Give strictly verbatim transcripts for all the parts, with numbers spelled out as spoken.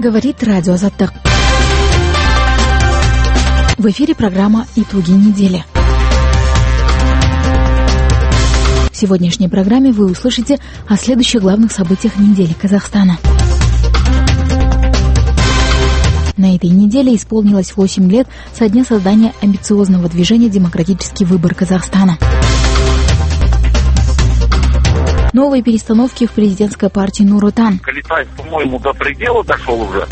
Говорит радио Азаттык. В эфире программа «Итоги недели». В сегодняшней программе вы услышите о следующих главных событиях недели Казахстана. На этой неделе исполнилось восемь лет со дня создания амбициозного движения «Демократический выбор Казахстана». Новые перестановки в президентской партии Нур-Отан. Калитаев, по-моему, до предела дошел уже.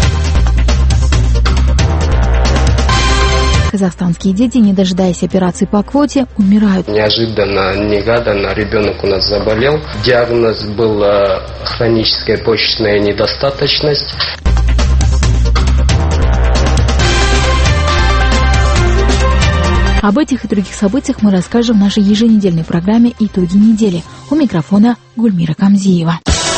Казахстанские дети, не дожидаясь операции по квоте, умирают. Неожиданно, негаданно ребенок у нас заболел. Диагноз был хроническая почечная недостаточность. Об этих и других событиях мы расскажем в нашей еженедельной программе «Итоги недели». У микрофона Гульмира Камзиева.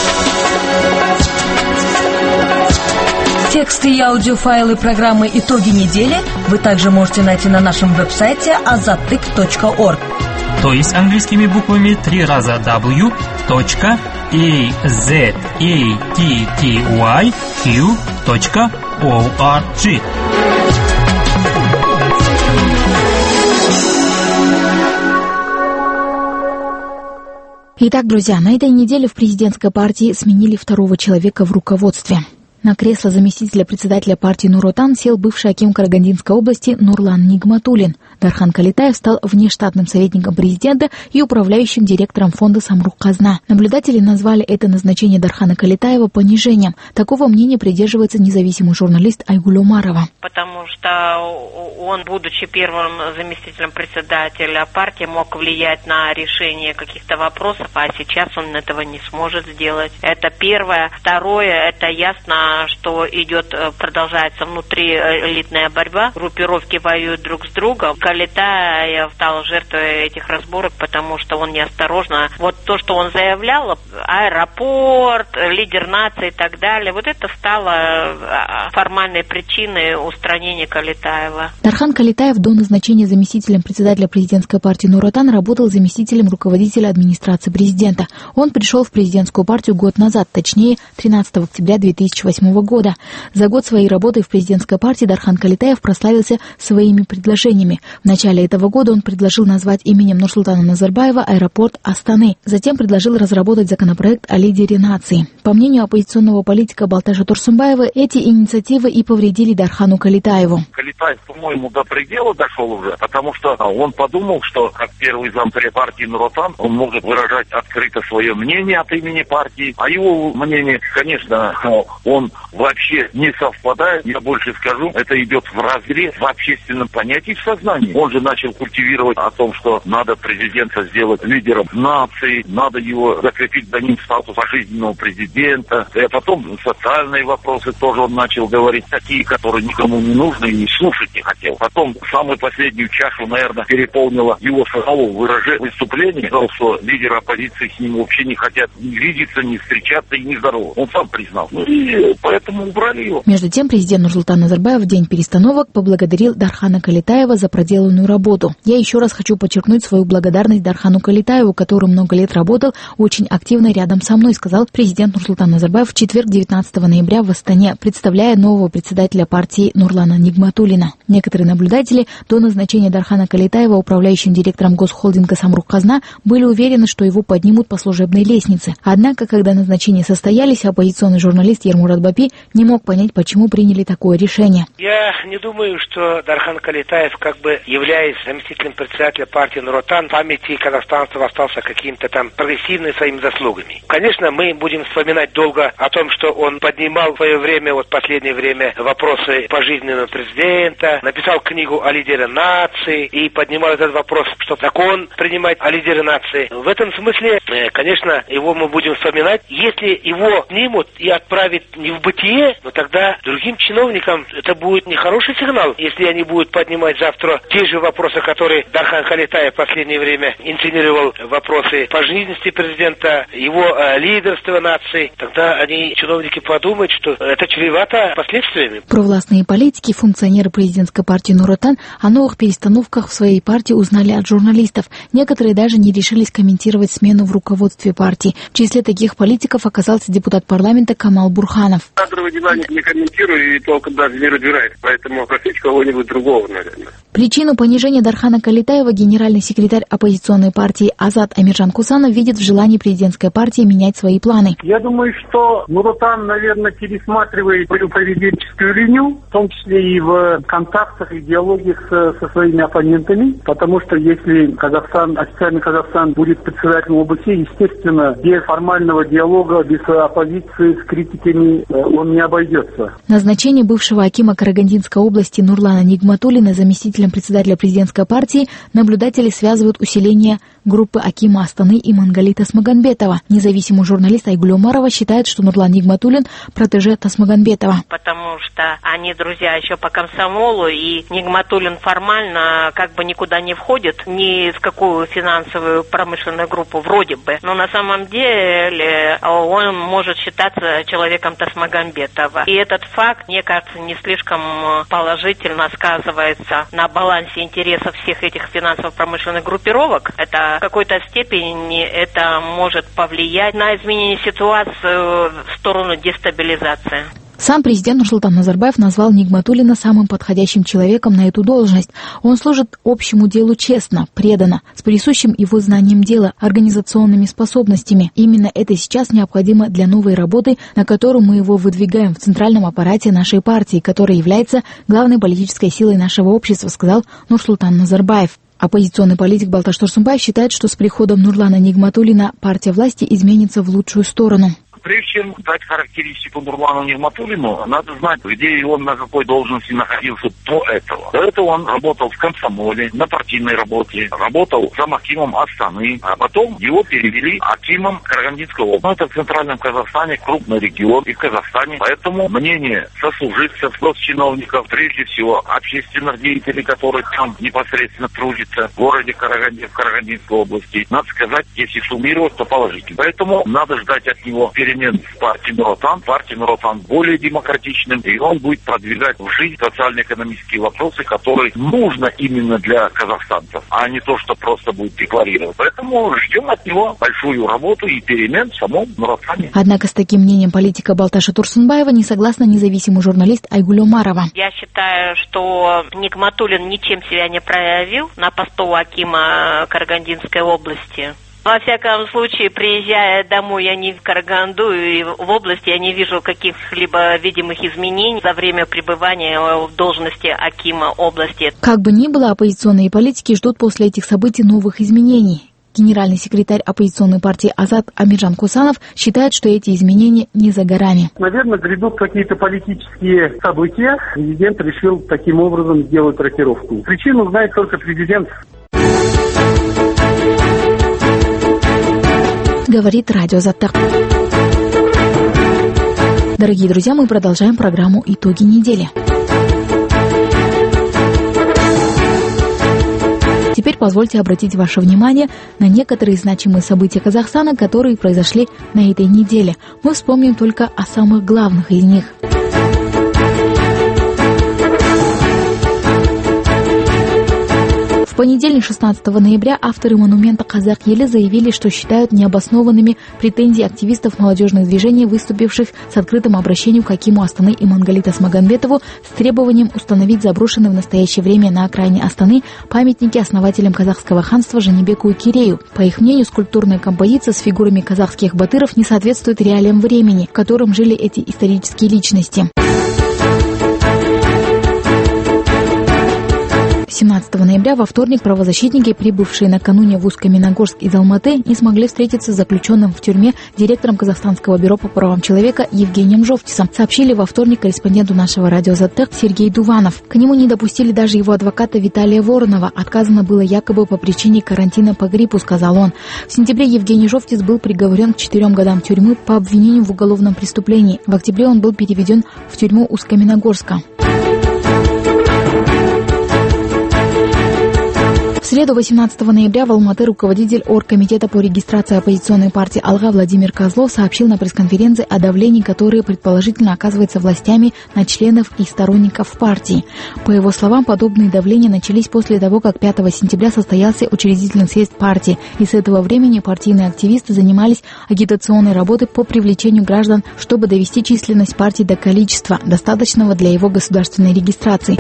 Тексты и аудиофайлы программы «Итоги недели» вы также можете найти на нашем веб-сайте азаттык точка орг. То есть английскими буквами три раза дабл ю точка азаттык точка орг. Итак, друзья, на этой неделе в президентской партии сменили второго человека в руководстве. На кресло заместителя председателя партии Нур-Отан сел бывший аким Карагандинской области Нурлан Нигматуллин. Дархан Калитаев стал внештатным советником президента и управляющим директором фонда «Самрук-Казна». Наблюдатели назвали это назначение Дархана Калитаева понижением. Такого мнения придерживается независимый журналист Айгуль Умарова. Потому что он, будучи первым заместителем председателя партии, мог влиять на решение каких-то вопросов, а сейчас он этого не сможет сделать. Это первое. Второе, это ясно, что идет, продолжается внутриэлитная борьба. Группировки воюют друг с другом. Калитаев стал жертвой этих разборок, потому что он неосторожно. Вот то, что он заявлял, аэропорт, лидер нации и так далее, вот это стало формальной причиной устранения Калитаева. Дархан Калитаев до назначения заместителем председателя президентской партии Нур-Отан работал заместителем руководителя администрации президента. Он пришел в президентскую партию год назад, точнее тринадцатого октября две тысячи восьмого года. За год своей работы в президентской партии Дархан Калитаев прославился своими предложениями. В начале этого года он предложил назвать именем Нурсултана Назарбаева аэропорт Астаны. Затем предложил разработать законопроект о лидере нации. По мнению оппозиционного политика Балташа Турсунбаева, эти инициативы и повредили Дархану Калитаеву. Калитаев, по-моему, до предела дошел уже, потому что он подумал, что как первый зампред партии Нур-Отан он может выражать открыто свое мнение от имени партии, а его мнение, конечно, он вообще не совпадает. Я больше скажу, это идет вразрез в общественном понятии, в сознании. Он же начал культивировать о том, что надо президента сделать лидером нации, надо его закрепить за ним статус пожизненного президента. И потом социальные вопросы тоже он начал говорить, такие, которые никому не нужны и слушать не хотел. Потом самую последнюю чашу, наверное, переполнило его самого выражение выступления, что лидеры оппозиции с ним вообще не хотят ни видеться, ни встречаться и не здороваться. Он сам признал. Ну и поэтому убрали его. Между тем, президент Нурсултан Назарбаев в день перестановок поблагодарил Дархана Калитаева за проделанную работу. Я еще раз хочу подчеркнуть свою благодарность Дархану Калитаеву, который много лет работал очень активно рядом со мной, сказал президент Нурсултан Назарбаев в четверг, девятнадцатого ноября в Астане, представляя нового председателя партии Нурлана Нигматуллина. Некоторые наблюдатели до назначения Дархана Калитаева управляющим директором госхолдинга «Самрук-Казна» были уверены, что его поднимут по служебной лестнице. Однако, когда назначения состоялись, оппозиционный журналист Ермурат Бапи не мог понять, почему приняли такое решение. Я не думаю, что Дархан Калитаев, как бы являясь заместителем председателя партии Нур-Отан, в памяти казахстанцев остался каким-то там прогрессивным своими заслугами. Конечно, мы будем вспоминать долго о том, что он поднимал в свое время, вот последнее время, вопросы пожизненного президента, написал книгу о лидере нации и поднимал этот вопрос, что закон принимать о лидере нации. В этом смысле, конечно, его мы будем вспоминать. Если его снимут и отправят не в бытие, но тогда другим чиновникам это будет нехороший сигнал, если они будут поднимать завтра те же вопросы, которые Дархан Калитаев в последнее время инсценировал, вопросы пожизненности президента, его э, лидерства нации, тогда они, чиновники, подумают, что это чревато последствиями. Провластные политики, функционеры президентской партии Нур-Отан о новых перестановках в своей партии узнали от журналистов. Некоторые даже не решились комментировать смену в руководстве партии. В числе таких политиков оказался депутат парламента Камал Бурханов. Самбаев. Кадровые дела не комментирую и толком даже не разбираюсь, поэтому просить кого-нибудь другого, наверное. Причину понижения Дархана Калитаева генеральный секретарь оппозиционной партии Азат Амиржан Кусанов видит в желании президентской партии менять свои планы. Я думаю, что Нур-Отан, наверное, пересматривает свою поведенческую линию, в том числе и в контактах и диалоге с, со своими оппонентами, потому что если Казахстан, официальный Казахстан будет председателем ОБСЕ, естественно, без формального диалога, без оппозиции с критиками он не обойдется. Назначение бывшего акима Карагандинской области Нурлана Нигматуллина заместителем председателя президентской партии наблюдатели связывают усиление группы акима Астаны и Иманғали Тасмагамбетова. Независимый журналист Айгуль Омарова считает, что Нурлан Нигматуллин протеже Тасмагамбетова. Потому что они друзья еще по комсомолу, и Нигматуллин формально как бы никуда не входит, ни в какую финансовую промышленную группу, вроде бы. Но на самом деле он может считаться человеком Тасмагамбетова. И этот факт, мне кажется, не слишком положительно сказывается на балансе интересов всех этих финансово-промышленных группировок. Это в какой-то степени это может повлиять на изменение ситуации в сторону дестабилизации. Сам президент Нурсултан Назарбаев назвал Нигматуллина самым подходящим человеком на эту должность. Он служит общему делу честно, преданно, с присущим его знанием дела, организационными способностями. Именно это сейчас необходимо для новой работы, на которую мы его выдвигаем в центральном аппарате нашей партии, которая является главной политической силой нашего общества, сказал Нурсултан Назарбаев. Оппозиционный политик Балташ Турсунбаев считает, что с приходом Нурлана Нигматуллина партия власти изменится в лучшую сторону. Прежде чем дать характеристику Нурлану Нигматуллину, надо знать, где он на какой должности находился до этого. До этого он работал в комсомоле, на партийной работе, работал замакимом Астаны, а потом его перевели акимом Карагандинской области. Это в центральном Казахстане крупный регион и в Казахстане. Поэтому мнение сослуживцев, госчиновников, прежде всего общественных деятелей, которые там непосредственно трудятся в городе Караганде, в Карагандинской области, надо сказать, если суммировать, то положительно. Поэтому надо ждать от него перемен в партии Нур-Отан. Партия Нур-Отан более демократичным, и он будет продвигать в жизнь социально-экономические вопросы, которые нужно именно для казахстанцев, а не то, что просто будет декларировать. Поэтому ждем от него большую работу и перемен в самом Нур-Отане. Однако с таким мнением политика Балташа Турсунбаева не согласна независимый журналист Айгуль Омарова. Я считаю, что Нигматуллин ничем себя не проявил на посту акима Карагандинской области. Во всяком случае, приезжая домой, я не в Караганду, и в области я не вижу каких-либо видимых изменений за время пребывания в должности акима области. Как бы ни было, оппозиционные политики ждут после этих событий новых изменений. Генеральный секретарь оппозиционной партии Азат Амиржан Кусанов считает, что эти изменения не за горами. Наверное, грядут какие-то политические события. Президент решил таким образом сделать рокировку. Причину знает только президент. Говорит радио Заттар. Дорогие друзья, мы продолжаем программу «Итоги недели». Теперь позвольте обратить ваше внимание на некоторые значимые события Казахстана, которые произошли на этой неделе. Мы вспомним только о самых главных из них. В понедельник, шестнадцатого ноября, авторы монумента Казах-Елі заявили, что считают необоснованными претензии активистов молодежных движений, выступивших с открытым обращением к акиму Астаны Иманғали Тасмагамбетову с требованием установить заброшенные в настоящее время на окраине Астаны памятники основателям казахского ханства Жанибеку и Кирею. По их мнению, скульптурная композиция с фигурами казахских батыров не соответствует реалиям времени, в котором жили эти исторические личности. семнадцатого ноября во вторник правозащитники, прибывшие накануне в Усть-Каменогорск из Алматы, не смогли встретиться с заключенным в тюрьме директором Казахстанского бюро по правам человека Евгением Жовтисом, сообщили во вторник корреспонденту нашего радио Заттар Сергей Дуванов. К нему не допустили даже его адвоката Виталия Воронова. Отказано было якобы по причине карантина по гриппу, сказал он. В сентябре Евгений Жовтис был приговорен к четырем годам тюрьмы по обвинению в уголовном преступлении. В октябре он был переведен в тюрьму Усть-Каменогорска. В среду, восемнадцатого ноября, в Алматы руководитель оргкомитета по регистрации оппозиционной партии «Алга» Владимир Козлов сообщил на пресс-конференции о давлении, которое предположительно оказывается властями на членов и сторонников партии. По его словам, подобные давления начались после того, как пятого сентября состоялся учредительный съезд партии, и с этого времени партийные активисты занимались агитационной работой по привлечению граждан, чтобы довести численность партии до количества, достаточного для его государственной регистрации.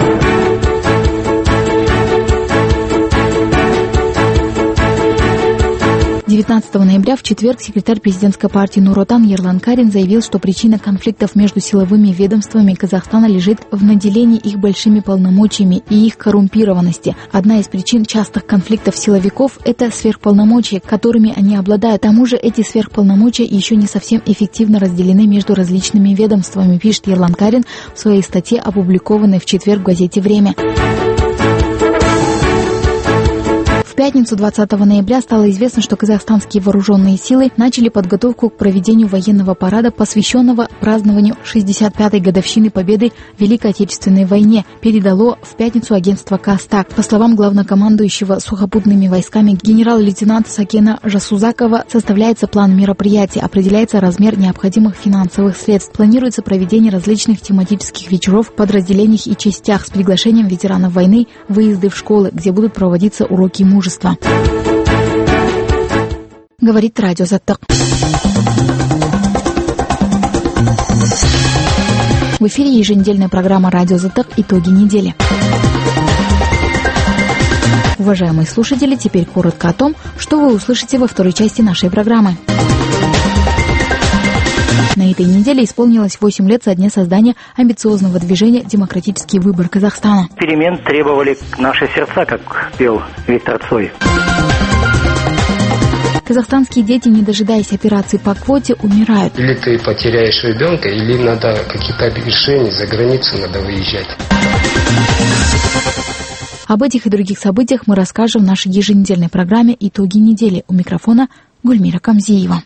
девятнадцатого ноября, в четверг, секретарь президентской партии Нур Отан Ерлан Карин заявил, что причина конфликтов между силовыми ведомствами Казахстана лежит в наделении их большими полномочиями и их коррумпированности. Одна из причин частых конфликтов силовиков – это сверхполномочия, которыми они обладают. К тому же эти сверхполномочия еще не совсем эффективно разделены между различными ведомствами, пишет Ерлан Карин в своей статье, опубликованной в четверг в газете «Время». В пятницу, двадцатого ноября, стало известно, что казахстанские вооруженные силы начали подготовку к проведению военного парада, посвященного празднованию шестьдесят пятой годовщины победы в Великой Отечественной войне, передало в пятницу агентство Кастак. По словам главнокомандующего сухопутными войсками генерал-лейтенанта Сакена Жасузакова, составляется план мероприятий, определяется размер необходимых финансовых средств. Планируется проведение различных тематических вечеров в подразделениях и частях с приглашением ветеранов войны, выезды в школы, где будут проводиться уроки мужества. Говорит радио Заттык. В эфире еженедельная программа «Радио Заттык. Итоги недели». Уважаемые слушатели, теперь коротко о том, что вы услышите во второй части нашей программы. На этой неделе исполнилось восемь лет со дня создания амбициозного движения «Демократический выбор Казахстана». Перемен требовали наши сердца, как пел Виктор Цой. Казахстанские дети, не дожидаясь операции по квоте, умирают. Или ты потеряешь ребенка, или надо какие-то решения, за границу надо выезжать. Об этих и других событиях мы расскажем в нашей еженедельной программе «Итоги недели». У микрофона Гульмира Камзиева.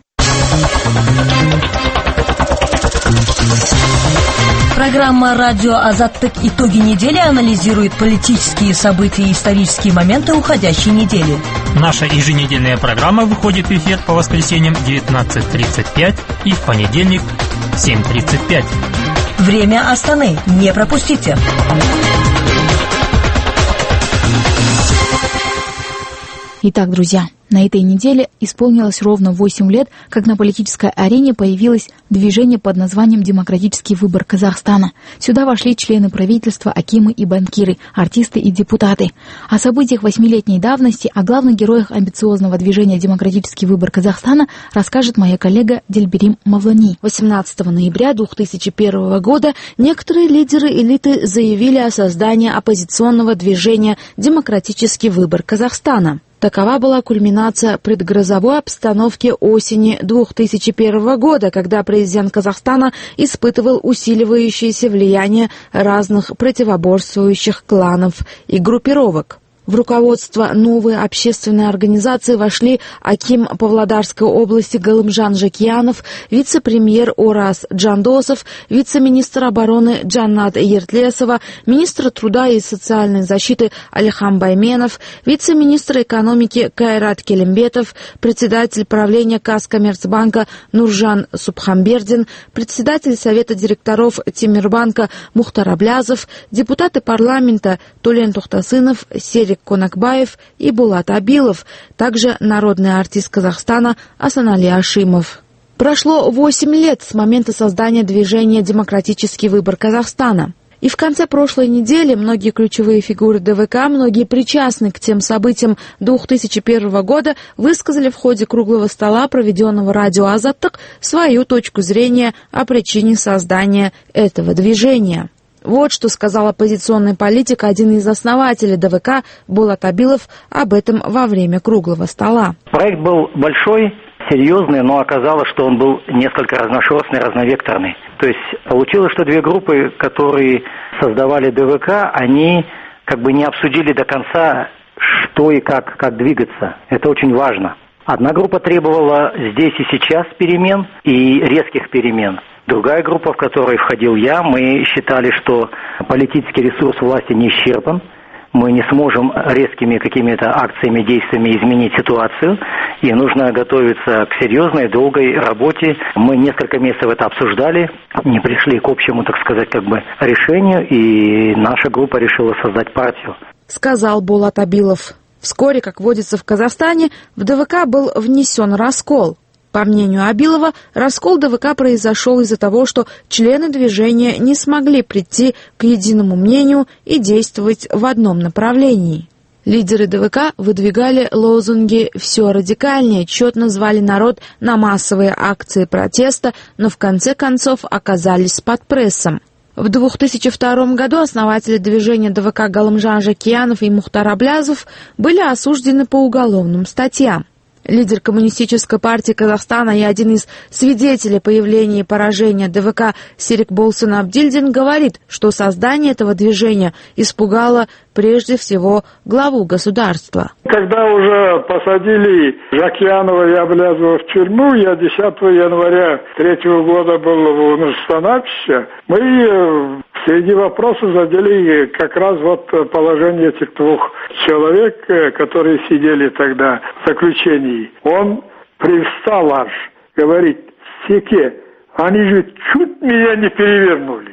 Программа «Радио Азаттык. Итоги недели» анализирует политические события и исторические моменты уходящей недели. Наша еженедельная программа выходит в эфир по воскресеньям в девятнадцать тридцать пять и в понедельник в семь тридцать пять. Время Астаны. Не пропустите. Итак, друзья, на этой неделе исполнилось ровно восемь лет, как на политической арене появилось движение под названием «Демократический выбор Казахстана». Сюда вошли члены правительства, акимы и банкиры, артисты и депутаты. О событиях восьмилетней давности, о главных героях амбициозного движения «Демократический выбор Казахстана» расскажет моя коллега Дельберим Мавлани. восемнадцатого ноября две тысячи первого года некоторые лидеры элиты заявили о создании оппозиционного движения «Демократический выбор Казахстана». Такова была кульминация предгрозовой обстановки осени две тысячи первого года, когда президент Казахстана испытывал усиливающееся влияние разных противоборствующих кланов и группировок. В руководство новой общественной организации вошли аким Павлодарской области Галымжан Жакиянов, вице-премьер Ораз Джандосов, вице-министр обороны Джаннат Ертлесова, министр труда и социальной защиты Алихан Байменов, вице-министр экономики Кайрат Келимбетов, председатель правления Казкоммерцбанка Нуржан Субхамбердин, председатель совета директоров Тимирбанка Мухтар Аблязов, депутаты парламента Тулен Тухтасынов, Серик Конакбаев и Булат Абилов, также народный артист Казахстана Асанали Ашимов. Прошло восемь лет с момента создания движения «Демократический выбор Казахстана». И в конце прошлой недели многие ключевые фигуры ДВК, многие причастные к тем событиям две тысячи первого года, высказали в ходе круглого стола, проведенного радио Азаттык, свою точку зрения о причине создания этого движения. Вот что сказал оппозиционный политик, один из основателей ДВК Булат Абилов, об этом во время круглого стола. Проект был большой, серьезный, но оказалось, что он был несколько разношерстный, разновекторный. То есть получилось, что две группы, которые создавали ДВК, они как бы не обсудили до конца, что и как, как двигаться. Это очень важно. Одна группа требовала здесь и сейчас перемен и резких перемен. Другая группа, в которой входил я, мы считали, что политический ресурс власти не исчерпан. мы не сможем резкими какими-то акциями, действиями изменить ситуацию, и нужно готовиться к серьезной, долгой работе. Мы несколько месяцев это обсуждали, не пришли к общему, так сказать, как бы решению, и наша группа решила создать партию. Сказал Булат Абилов. Вскоре, как водится в Казахстане, в ДВК был внесен раскол. По мнению Абилова, раскол ДВК произошел из-за того, что члены движения не смогли прийти к единому мнению и действовать в одном направлении. Лидеры ДВК выдвигали лозунги «все радикальнее», четно звали народ на массовые акции протеста, но в конце концов оказались под прессом. В две тысячи втором году основатели движения ДВК Галымжан Жакиянов и Мухтар Аблязов были осуждены по уголовным статьям. Лидер Коммунистической партии Казахстана и один из свидетелей появления и поражения ДВК Серик Болсын Абдильдин говорит, что создание этого движения испугало прежде всего главу государства. Когда уже посадили Жакиянова и Аблязова в тюрьму, я десятого января третьего года был в Нурсултановиче, мы среди вопросов задели как раз вот положение этих двух человек, которые сидели тогда в заключении. Он привстал аж, говорит: «Секе, они же чуть меня не перевернули».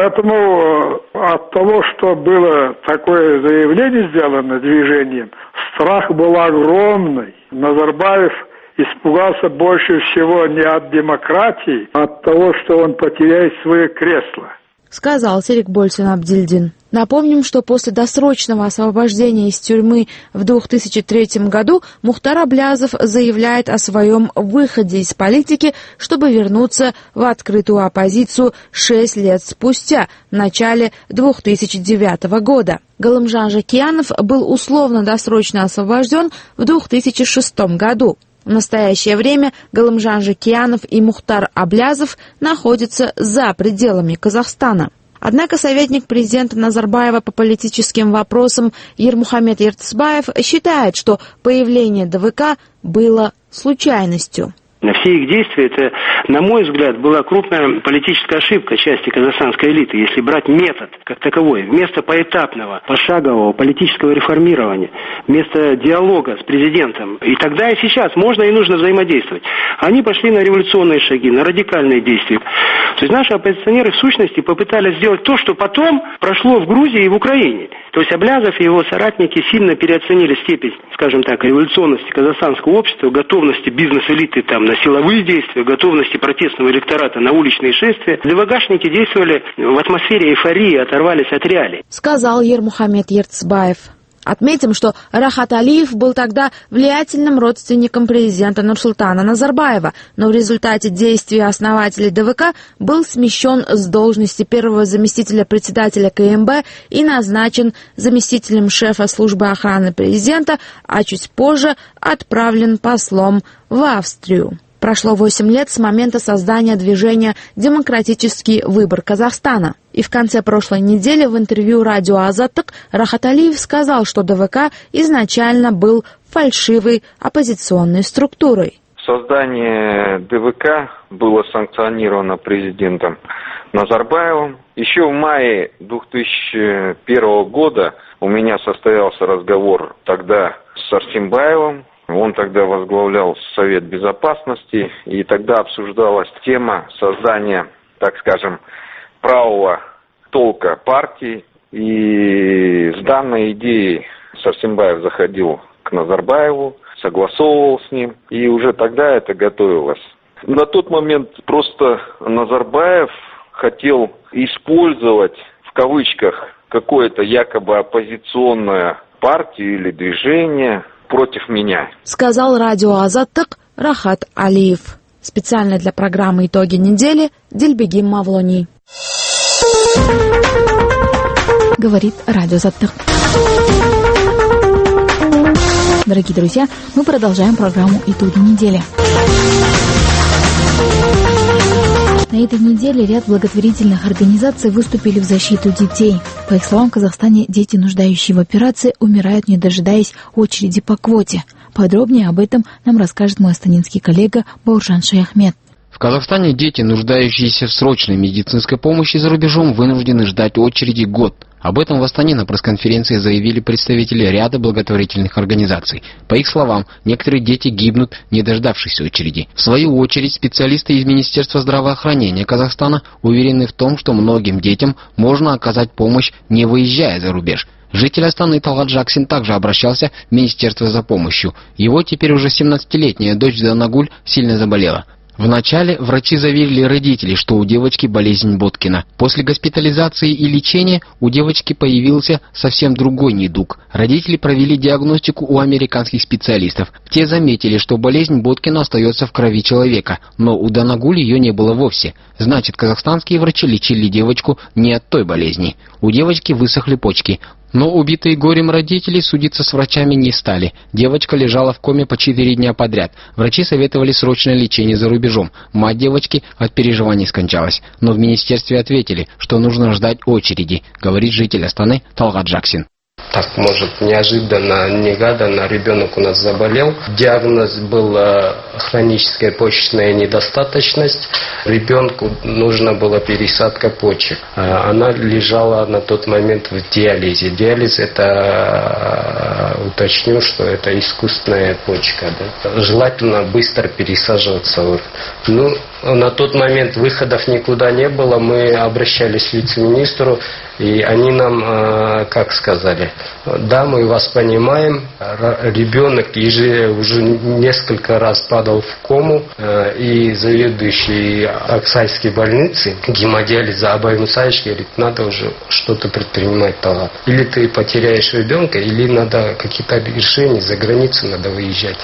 Поэтому от того, что было такое заявление сделано движением, страх был огромный. Назарбаев испугался больше всего не от демократии, а от того, что он потеряет свое кресло. Сказал Серик Болсын Абдильдин. Напомним, что после досрочного освобождения из тюрьмы в две тысячи третьем году Мухтар Аблязов заявляет о своем выходе из политики, чтобы вернуться в открытую оппозицию шесть лет спустя, в начале две тысячи девятого года. Галымжан Жакиянов был условно-досрочно освобожден в две тысячи шестом году. В настоящее время Галымжан Жакиянов и Мухтар Аблязов находятся за пределами Казахстана. Однако советник президента Назарбаева по политическим вопросам Ермухамед Ертысбаев считает, что появление ДВК было случайностью. Все их действия, это, на мой взгляд, была крупная политическая ошибка части казахстанской элиты, если брать метод как таковой. Вместо поэтапного, пошагового политического реформирования, вместо диалога с президентом, и тогда и сейчас можно и нужно взаимодействовать. Они пошли на революционные шаги, на радикальные действия. То есть наши оппозиционеры в сущности попытались сделать то, что потом прошло в Грузии и в Украине. То есть Аблязов и его соратники сильно переоценили степень, скажем так, революционности казахстанского общества, готовности бизнес-элиты там на силовые действия, готовности протестного электората на уличные шествия. ДВГшники действовали в атмосфере эйфории, оторвались от реалий. Сказал Ермухамед Ертысбаев. Отметим, что Рахат Алиев был тогда влиятельным родственником президента Нурсултана Назарбаева, но в результате действий основателей ДВК был смещен с должности первого заместителя председателя КМБ и назначен заместителем шефа службы охраны президента, а чуть позже отправлен послом в Австрию. Прошло восемь лет с момента создания движения «Демократический выбор Казахстана». И в конце прошлой недели в интервью радио «Азаттык» Рахат Алиев сказал, что ДВК изначально был фальшивой оппозиционной структурой. Создание ДВК было санкционировано президентом Назарбаевым. Еще в мае две тысячи первого года у меня состоялся разговор тогда с Арсимбаевым. Он тогда возглавлял Совет Безопасности, и тогда обсуждалась тема создания, так скажем, правого толка партии. И с данной идеей Сарсембаев заходил к Назарбаеву, согласовывал с ним, и уже тогда это готовилось. На тот момент просто Назарбаев хотел использовать, в кавычках, какое-то якобы оппозиционное партию или движение против меня. Сказал радио «Азаттык» Рахат Алиев. Специально для программы «Итоги недели» Дильбегим Мавлони. Говорит радио «Азаттык». Дорогие друзья, мы продолжаем программу «Итоги недели». На этой неделе ряд благотворительных организаций выступили в защиту детей. По их словам, в Казахстане дети, нуждающие в операции, умирают, не дожидаясь очереди по квоте. Подробнее об этом нам расскажет мой астанинский коллега Бауржан Шаяхмед. В Казахстане дети, нуждающиеся в срочной медицинской помощи за рубежом, вынуждены ждать очереди год. Об этом в Астане на пресс-конференции заявили представители ряда благотворительных организаций. По их словам, некоторые дети гибнут, не дождавшись очереди. В свою очередь, специалисты из Министерства здравоохранения Казахстана уверены в том, что многим детям можно оказать помощь, не выезжая за рубеж. Житель Астаны Талгат Жаксин также обращался в Министерство за помощью. Его теперь уже семнадцатилетняя дочь Данагуль сильно заболела. Вначале врачи заверили родителей, что у девочки болезнь Боткина. После госпитализации и лечения у девочки появился совсем другой недуг. Родители провели диагностику у американских специалистов. Те заметили, что болезнь Боткина остается в крови человека, но у Данагуль ее не было вовсе. Значит, казахстанские врачи лечили девочку не от той болезни. У девочки высохли почки. Но убитые горем родители судиться с врачами не стали. Девочка лежала в коме по четыре дня подряд. Врачи советовали срочное лечение за рубежом. Мать девочки от переживаний скончалась. Но в министерстве ответили, что нужно ждать очереди, говорит житель Астаны Талгат Жаксин. Так, может, неожиданно, негаданно ребенок у нас заболел. Диагноз был э, хроническая почечная недостаточность. Ребенку нужна была пересадка почек. Э, она лежала на тот момент в диализе. Диализ — это, э, уточню, что это искусственная почка. Да? Желательно быстро пересаживаться. Ну, на тот момент выходов никуда не было. Мы обращались к вице-министру, и они нам, э, как сказали, да, мы вас понимаем, ребенок уже несколько раз падал в кому, и заведующий Аксайской больницы гемодиализа Абай Мусаевич говорит, надо уже что-то предпринимать, Талгат. Или ты потеряешь ребенка, или надо какие-то решения, за границу надо выезжать.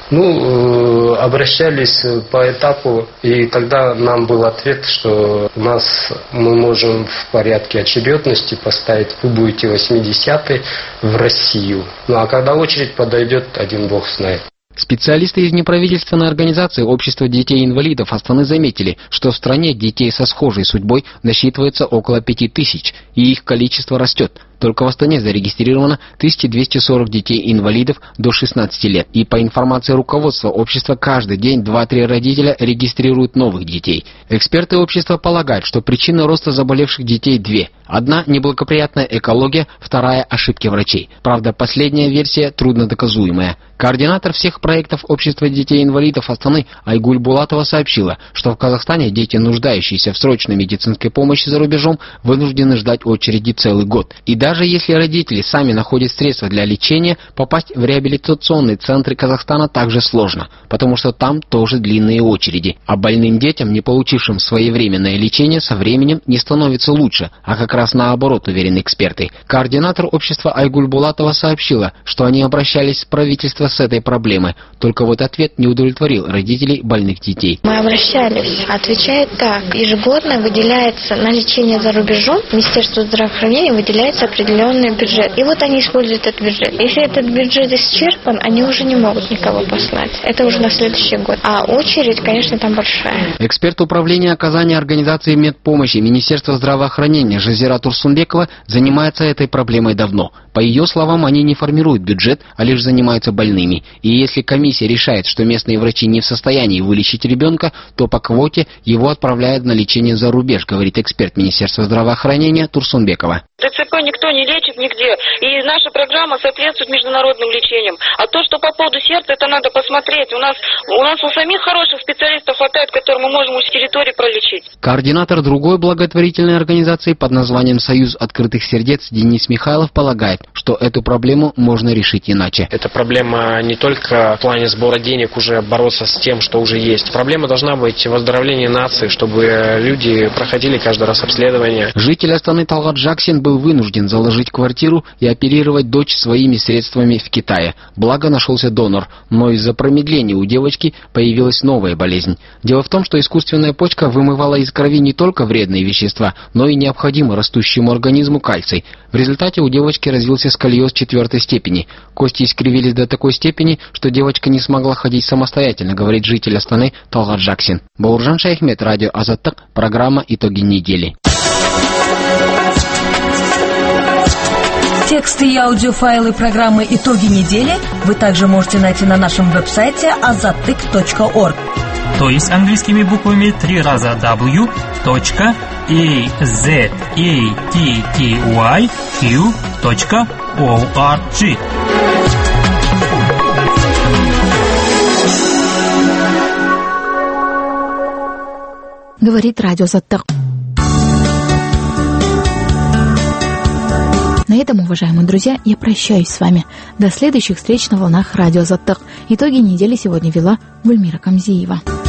Ну, обращались по этапу, и тогда нам был ответ, что у нас мы можем в порядке очередности поставить, вы будете восьмидесятый в Россию. Ну а когда очередь подойдет, один бог знает. Специалисты из неправительственной организации Общества детей-инвалидов Астаны заметили, что в стране детей со схожей судьбой насчитывается около пяти тысяч, и их количество растет. Только в Астане зарегистрировано тысяча двести сорок детей-инвалидов до шестнадцати лет. И по информации руководства общества, каждый день два-три родителя регистрируют новых детей. Эксперты общества полагают, что причина роста заболевших детей две. Одна – неблагоприятная экология, вторая – ошибки врачей. Правда, последняя версия труднодоказуемая. Координатор всех проектов Общества детей-инвалидов Астаны Айгуль Булатова сообщила, что в Казахстане дети, нуждающиеся в срочной медицинской помощи за рубежом, вынуждены ждать очереди целый год. И даже если родители сами находят средства для лечения, попасть в реабилитационные центры Казахстана также сложно, потому что там тоже длинные очереди. А больным детям, не получившим своевременное лечение, со временем не становится лучше, а как раз наоборот, уверены эксперты. Координатор общества Айгуль Булатова сообщила, что они обращались в правительство с этой проблемой, только вот ответ не удовлетворил родителей больных детей. Мы обращались, отвечает так. Ежегодно выделяется на лечение за рубежом, Министерству здравоохранения выделяется определенный бюджет. И вот они используют этот бюджет. Если этот бюджет исчерпан, они уже не могут никого послать. Это уже на следующий год. А очередь, конечно, там большая. Эксперт управления оказания организации медпомощи Министерства здравоохранения Жазира Турсунбекова занимается этой проблемой давно. По ее словам, они не формируют бюджет, а лишь занимаются больными. И если комиссия решает, что местные врачи не в состоянии вылечить ребенка, то по квоте его отправляют на лечение за рубеж, говорит эксперт Министерства здравоохранения Турсунбекова. ДЦП никто не лечит нигде, и наша программа соответствует международным лечениям. А то, что по поводу сердца, это надо посмотреть. У нас у нас у самих хороших специалистов хватает, которые мы можем с территории пролечить. Координатор другой благотворительной организации под названием «Союз открытых сердец» Денис Михайлов полагает, что эту проблему можно решить иначе. Эта проблема не только в плане сбора денег уже бороться с тем, что уже есть. Проблема должна быть в оздоровлении нации, чтобы люди проходили каждый раз обследование. Житель Астаны Талгат Жаксин был вынужден заложить квартиру и оперировать дочь своими средствами в Китае. Благо нашелся донор, но из-за промедления у девочки появилась новая болезнь. Дело в том, что искусственная почка вымывала из крови не только вредные вещества, но и необходимый растущему организму кальций. В результате у девочки развился сколиоз четвертой степени. Кости искривились до такой степени, что девочка не смогла ходить самостоятельно, говорит житель Астаны Талгат Жаксин. Бауыржан Шайхмет, радио Азаттык, программа «Итоги недели». Тексты и аудиофайлы программы «Итоги недели» вы также можете найти на нашем веб-сайте азаттык точка орг. То есть английскими буквами три раза дабл ю точка a z a t t y q точка org. Говорит радио Азаттык. На этом, уважаемые друзья, я прощаюсь с вами. До следующих встреч на волнах радио Азаттык. Итоги недели сегодня вела Гульмира Камзиева.